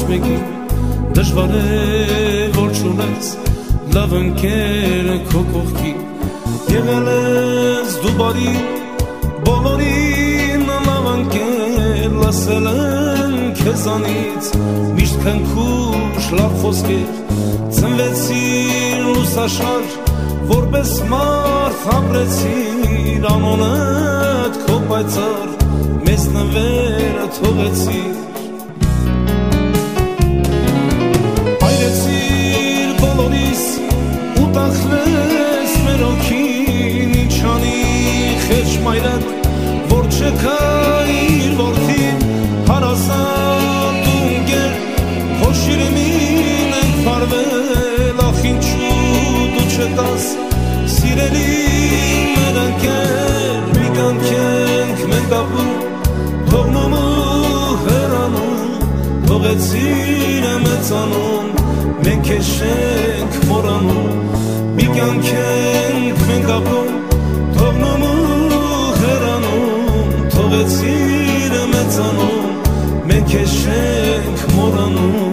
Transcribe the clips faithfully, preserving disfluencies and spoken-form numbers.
մեկի դժվար է որ չունես լավ ընկեր քո կողքի եղել ես դու բարի բոլորին լավ ընկեր լսել են քեզանից միշտ քնքուշ լավ խոսքեր ծնվեցիր լուսաշար որպես մարդ ապրեցիր անոնդ քո պայծառ մեզ նվերը թողեցիր այրեցիր բոլորիս ու տախվես մեր օքին ինչ անի խեղճ մայրդ որ չքայիր որդին հարազատ ու ընկեր քո շիրիմին ենք վարվել ախ ինչու դու չտաս սիրելի մեր ընկեր մի կյանք մենք ապրում թողնում ու հեռանում թողեցիր մեծանում մենք քեզ չենք մոռանում մի կյանք մենք ապրում թողնում ու հեռանում թողեցիր մեծանում մենք քեզ չենք մոռանում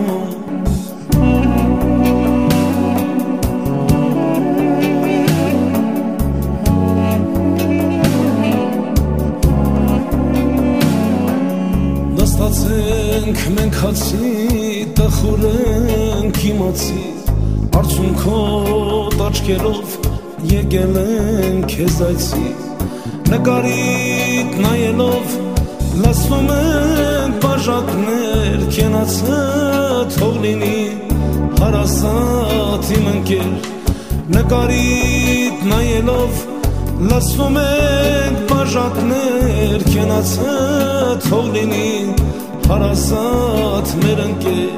Նստացենք մենք հացի տխուրենք իմացի արցունքոտ աչքերով եկել ենք քեզ այցի նկարիդ նայելով լսվում են բաժակներ կենացը թող լինի հարազատ իմ ընկեր նկարիդ նայելով լսվում են բաժակներ կենացը թող լինի հարազատ մեր ընկեր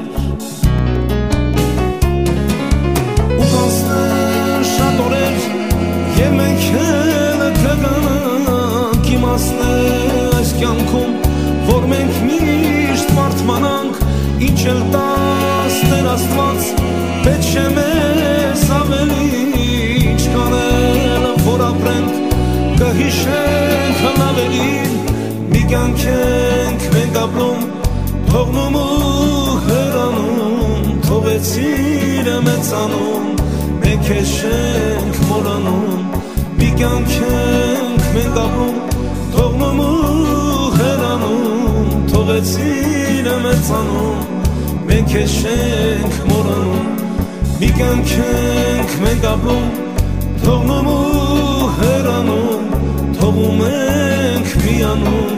ու կանցնեն շատ օրեր և մենք էլ կգանանք իմացնել այս կյանքում որ մենք միշտ մարդմանանք ինչ էլ տաս Տեր Աստված պետք չէ մեզ ավելի ինչ կանել որ ապրենք կհիշենք հնավերին մի կյանք ենք մենք ապրում թողնում ու հեռանում թողեցիր մեծանում մենք քեզ չենք մոռանում մի կյանք ենք մենք ապրում թողնում ու հեռանում թողեցիր մեծանում մենք քեզ չենք մոռանում մի կյանք ենք մենք ապրում թողնում ու հեռանում թողում ենք միանում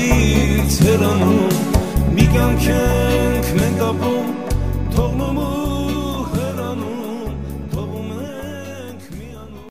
աշխարհից հեռանում մի կյանք ենք մենք ապրում թողնում ու